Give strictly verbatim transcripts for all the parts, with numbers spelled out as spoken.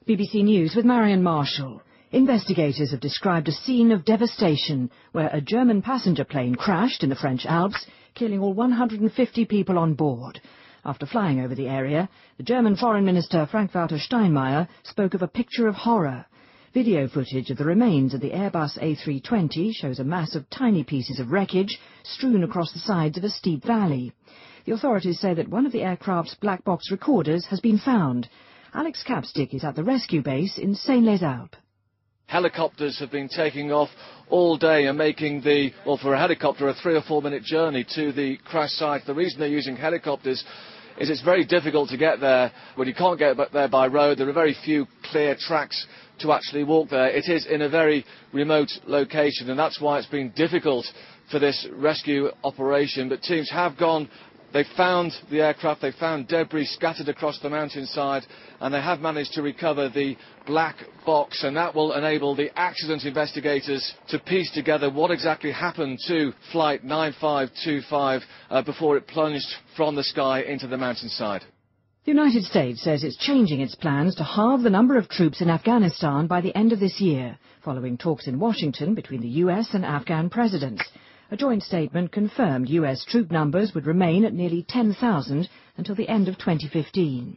B B C News with Marion Marshall. Investigators have described a scene of devastation where a German passenger plane crashed in the French Alps, killing all one hundred fifty people on board. After flying over the area, the German Foreign Minister Frank-Walter Steinmeier spoke of a picture of horror. Video footage of the remains of the Airbus A three twenty shows a mass of tiny pieces of wreckage strewn across the sides of a steep valley. The authorities say that one of the aircraft's black box recorders has been found. Alex Capstick is at the rescue base in Seine-les-Alpes. Helicopters have been taking off all day and making the, well, for a helicopter, a three or four minute journey to the crash site. The reason they're using helicopters is it's very difficult to get there when you can't get there by road. There are very few clear tracks to actually walk there. It is in a very remote location, and that's why it's been difficult for this rescue operation. But teams have gone. They found the aircraft, they found debris scattered across the mountainside, and they have managed to recover the black box, and that will enable the accident investigators to piece together what exactly happened to Flight nine five two five uh, before it plunged from the sky into the mountainside. The United States says it's changing its plans to halve the number of troops in Afghanistan by the end of this year, following talks in Washington between the U S and Afghan presidents. A joint statement confirmed U S troop numbers would remain at nearly ten thousand until the end of twenty fifteen.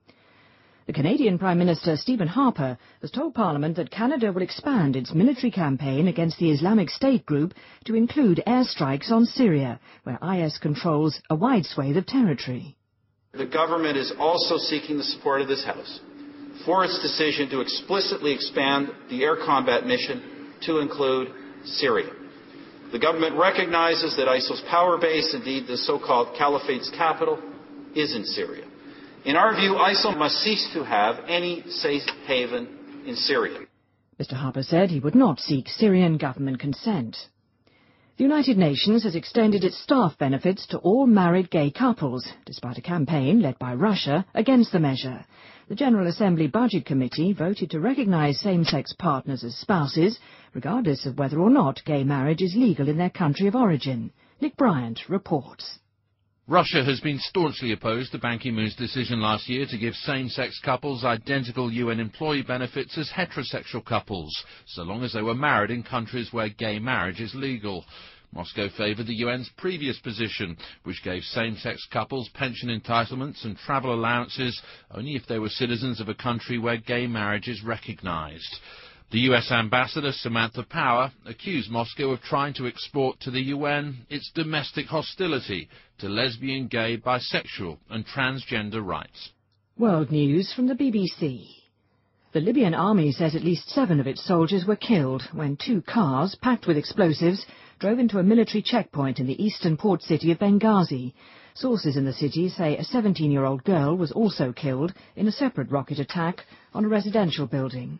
The Canadian Prime Minister Stephen Harper has told Parliament that Canada will expand its military campaign against the Islamic State group to include airstrikes on Syria, where I S controls a wide swathe of territory. The government is also seeking the support of this House for its decision to explicitly expand the air combat mission to include Syria. The government recognizes that ISIL's power base, indeed the so-called Caliphate's capital, is in Syria. In our view, ISIL must cease to have any safe haven in Syria. Mister Harper said he would not seek Syrian government consent. The United Nations has extended its staff benefits to all married gay couples, despite a campaign led by Russia against the measure. The General Assembly Budget Committee voted to recognise same-sex partners as spouses, regardless of whether or not gay marriage is legal in their country of origin. Nick Bryant reports. Russia has been staunchly opposed to Ban Ki-moon's decision last year to give same-sex couples identical U N employee benefits as heterosexual couples, so long as they were married in countries where gay marriage is legal. Moscow favoured the U N's previous position, which gave same-sex couples pension entitlements and travel allowances only if they were citizens of a country where gay marriage is recognised. The U S ambassador, Samantha Power, accused Moscow of trying to export to the U N its domestic hostility to lesbian, gay, bisexual and transgender rights. World news from the B B C. The Libyan army says at least seven of its soldiers were killed when two cars, packed with explosives, drove into a military checkpoint in the eastern port city of Benghazi. Sources in the city say a seventeen-year-old girl was also killed in a separate rocket attack on a residential building.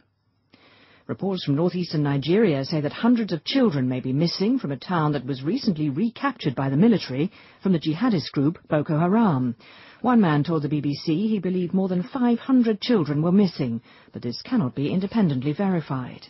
Reports from northeastern Nigeria say that hundreds of children may be missing from a town that was recently recaptured by the military from the jihadist group Boko Haram. One man told the B B C he believed more than five hundred children were missing, but this cannot be independently verified.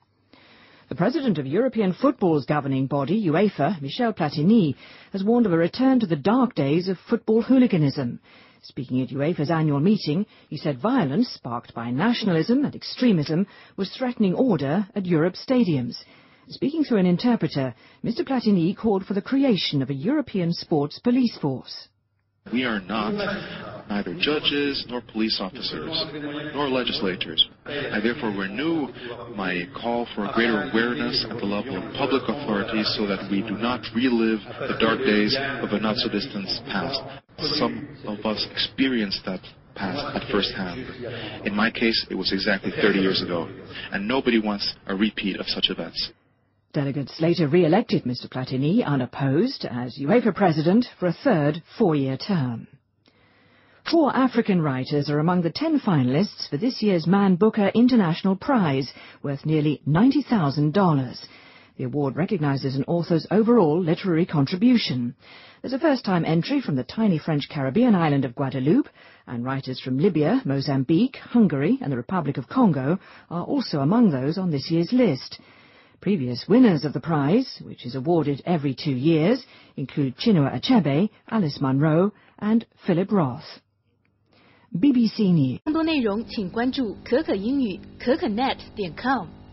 The president of European football's governing body, UEFA, Michel Platini, has warned of a return to the dark days of football hooliganism. Speaking at UEFA's annual meeting, he said violence sparked by nationalism and extremism was threatening order at Europe's stadiums. Speaking through an interpreter, Mister Platini called for the creation of a European sports police force. We are not neither judges nor police officers nor legislators. I therefore renew my call for a greater awareness at the level of public authorities so that we do not relive the dark days of a not-so-distant past. Some of us experienced that past at first hand. In my case, it was exactly thirty years ago, and nobody wants a repeat of such events. Delegates later re-elected Mister Platini unopposed as UEFA president for a third four-year term. Four African writers are among the ten finalists for this year's Man Booker International Prize, worth nearly ninety thousand dollars. The award recognises an author's overall literary contribution. There's a first-time entry from the tiny French Caribbean island of Guadeloupe, and writers from Libya, Mozambique, Hungary and the Republic of Congo are also among those on this year's list. Previous winners of the prize, which is awarded every two years, include Chinua Achebe, Alice Munro and Philip Roth. B B C News。 更多内容请关注可可英语可可 net 点 com。